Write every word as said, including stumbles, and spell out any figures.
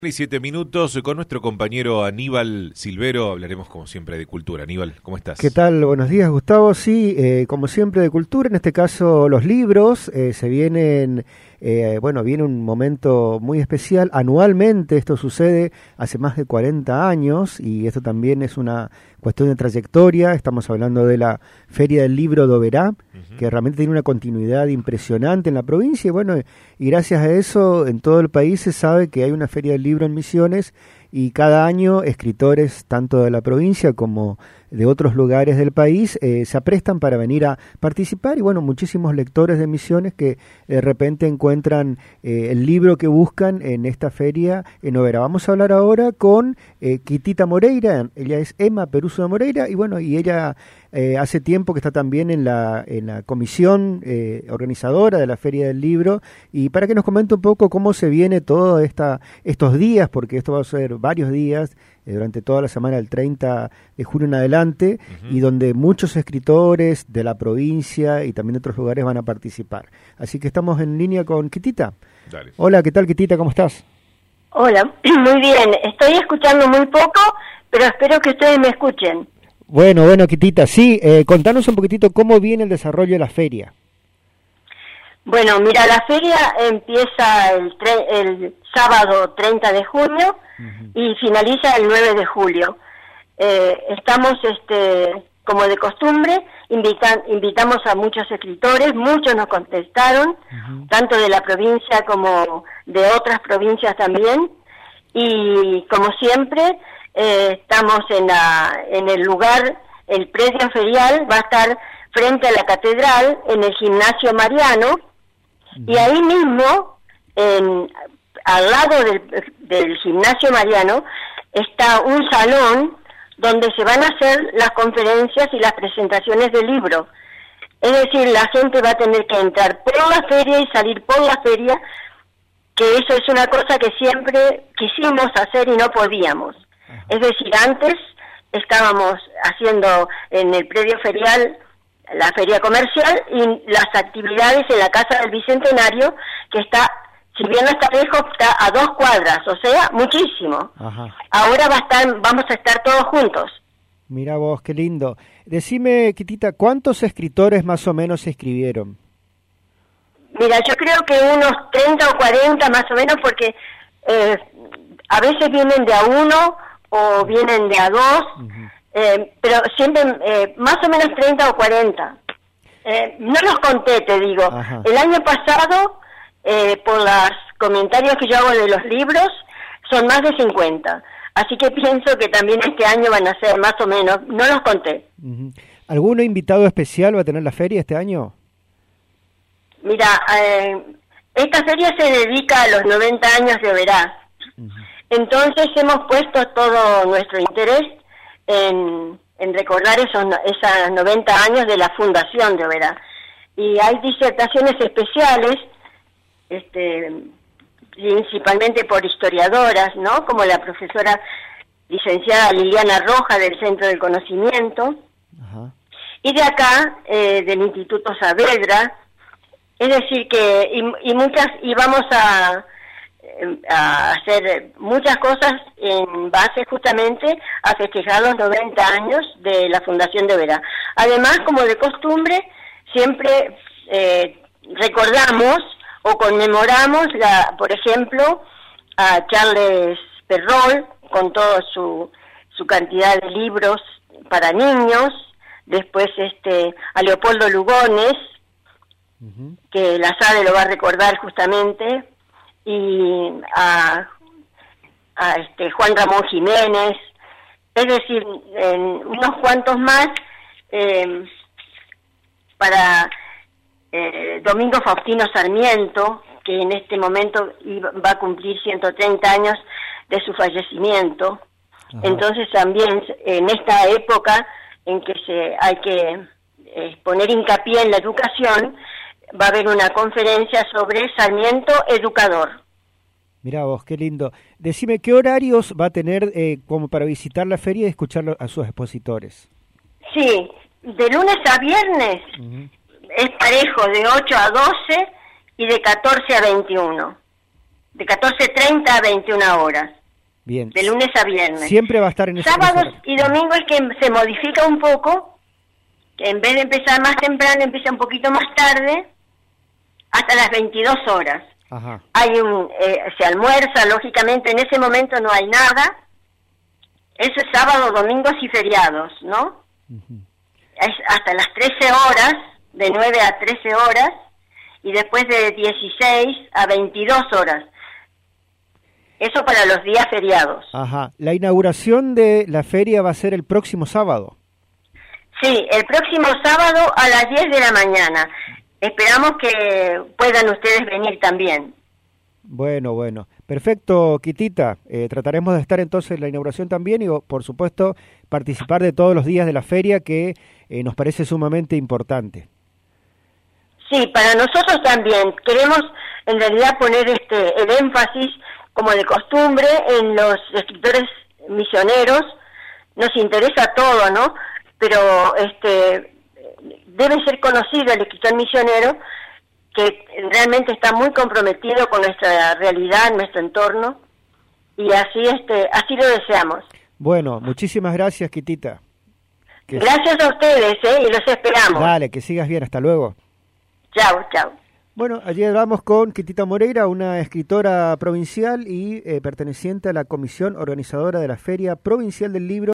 Y siete minutos con nuestro compañero Aníbal Silvero, hablaremos como siempre de cultura. Aníbal, ¿cómo estás? ¿Qué tal? Buenos días, Gustavo. Sí, eh, como siempre de cultura, en este caso los libros, eh, se vienen, eh, bueno, viene un momento muy especial. Anualmente esto sucede hace más de cuarenta años y esto también es una cuestión de trayectoria. Estamos hablando de la Feria del Libro de Oberá, uh-huh. que realmente tiene una continuidad impresionante en la provincia y bueno, y gracias a eso en todo el país se sabe que hay una Feria del Libro en Misiones y cada año escritores tanto de la provincia como de otros lugares del país eh, se aprestan para venir a participar y bueno, muchísimos lectores de Misiones que de repente encuentran eh, el libro que buscan en esta feria en Oberá. Vamos a hablar ahora con eh, Quitita Moreira, ella es Emma Peruso de Moreira y bueno, y ella eh, hace tiempo que está también en la, en la comisión eh, organizadora de la Feria del Libro y para que nos comente un poco cómo se viene todo esta, estos días, porque esto va a ser varios días, eh, durante toda la semana del treinta de junio en adelante, uh-huh. y donde muchos escritores de la provincia y también de otros lugares van a participar. Así que estamos en línea con Quitita. Dale. Hola, ¿qué tal, Quitita? ¿Cómo estás? Hola, muy bien. Estoy escuchando muy poco, pero espero que ustedes me escuchen. Bueno, bueno, Quitita, sí, eh, contanos un poquitito cómo viene el desarrollo de la feria. Bueno, mira, la feria empieza el, tre- el sábado treinta de junio uh-huh. y finaliza el nueve de julio. Eh, estamos, este, como de costumbre, invitan, invitamos a muchos escritores, muchos nos contestaron, uh-huh. tanto de la provincia como de otras provincias también, y como siempre, eh, estamos en, la, en el lugar, el predio ferial va a estar frente a la catedral, en el Gimnasio Mariano, uh-huh. y ahí mismo, en, al lado del, del Gimnasio Mariano, está un salón donde se van a hacer las conferencias y las presentaciones del libro. Es decir, la gente va a tener que entrar por la feria y salir por la feria, que eso es una cosa que siempre quisimos hacer y no podíamos. Uh-huh. Es decir, antes estábamos haciendo en el predio ferial la feria comercial y las actividades en la Casa del Bicentenario, que está, si bien no está lejos, está a dos cuadras, o sea, muchísimo. Ajá. Ahora va a estar, vamos a estar todos juntos. Mira vos, qué lindo. Decime, Quitita, ¿cuántos escritores más o menos se escribieron? Mira, yo creo que unos treinta o cuarenta más o menos, porque eh, a veces vienen de a uno o vienen de a dos, uh-huh. eh, pero siempre eh, más o menos treinta o cuarenta. Eh, no los conté, te digo. Ajá. El año pasado, eh, por los comentarios que yo hago de los libros, son más de cincuenta. Así que pienso que también este año van a ser más o menos, no los conté. Uh-huh. ¿Algún invitado especial va a tener la feria este año? Mira, eh, esta feria se dedica a los noventa años de Oberá. Uh-huh. Entonces hemos puesto todo nuestro interés en, en recordar esos, esos noventa años de la fundación de Oberá. Y hay disertaciones especiales, este, principalmente por historiadoras, ¿no? Como la profesora licenciada Liliana Roja del Centro del Conocimiento, uh-huh. y de acá, eh, del Instituto Saavedra. Es decir que, y, y muchas, y vamos a, a hacer muchas cosas en base justamente a festejar los noventa años de la Fundación de Oberá. Además, como de costumbre, siempre eh, recordamos o conmemoramos, la, por ejemplo, a Charles Perrault con toda su, su cantidad de libros para niños, después este a Leopoldo Lugones, uh-huh. que la SADE lo va a recordar justamente, y a, a este Juan Ramón Jiménez, es decir, en unos cuantos más, eh, para eh, Domingo Faustino Sarmiento, que en este momento iba, va a cumplir ciento treinta años de su fallecimiento. Ajá. Entonces también en esta época en que se hay que eh, poner hincapié en la educación, va a haber una conferencia sobre Sarmiento Educador. Mirá vos, qué lindo. Decime, ¿qué horarios va a tener eh, como para visitar la feria y escuchar a sus expositores? Sí, de lunes a viernes uh-huh. es parejo, de ocho a doce y de catorce a veintiuno. de catorce treinta a veintiuna horas. Bien. De lunes a viernes. Siempre va a estar en ese Sábados y domingos es que se modifica un poco, que en vez de empezar más temprano, empieza un poquito más tarde, hasta las veintidós horas. Ajá. Hay un, eh, se almuerza, lógicamente en ese momento no hay nada. Eso es sábado, domingos y feriados, ¿no? Uh-huh. Es hasta las trece horas, de nueve a trece horas, y después de dieciséis a veintidós horas. Eso para los días feriados. Ajá. La inauguración de la feria va a ser el próximo sábado. Sí, el próximo sábado a las diez de la mañana. Esperamos que puedan ustedes venir también. Bueno, bueno. Perfecto, Kitita. Eh, trataremos de estar entonces en la inauguración también y, por supuesto, participar de todos los días de la feria, que eh, nos parece sumamente importante. Sí, para nosotros también. Queremos, en realidad, poner este el énfasis, como de costumbre, en los escritores misioneros. Nos interesa todo, ¿no? Pero este debe ser conocido el escritor misionero, que realmente está muy comprometido con nuestra realidad, nuestro entorno, y así este así lo deseamos. Bueno, muchísimas gracias, Kitita. Que... Gracias a ustedes, ¿eh? Y los esperamos. Dale, que sigas bien, hasta luego. Chao, chao. Bueno, allí hablamos con Kitita Moreira, una escritora provincial y eh, perteneciente a la comisión organizadora de la Feria Provincial del Libro.